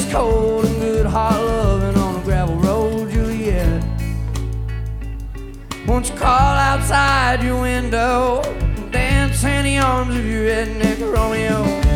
cold and good hot loving on a gravel road, Juliet. Won't you crawl outside your window, dance in the arms of your redneck Romeo?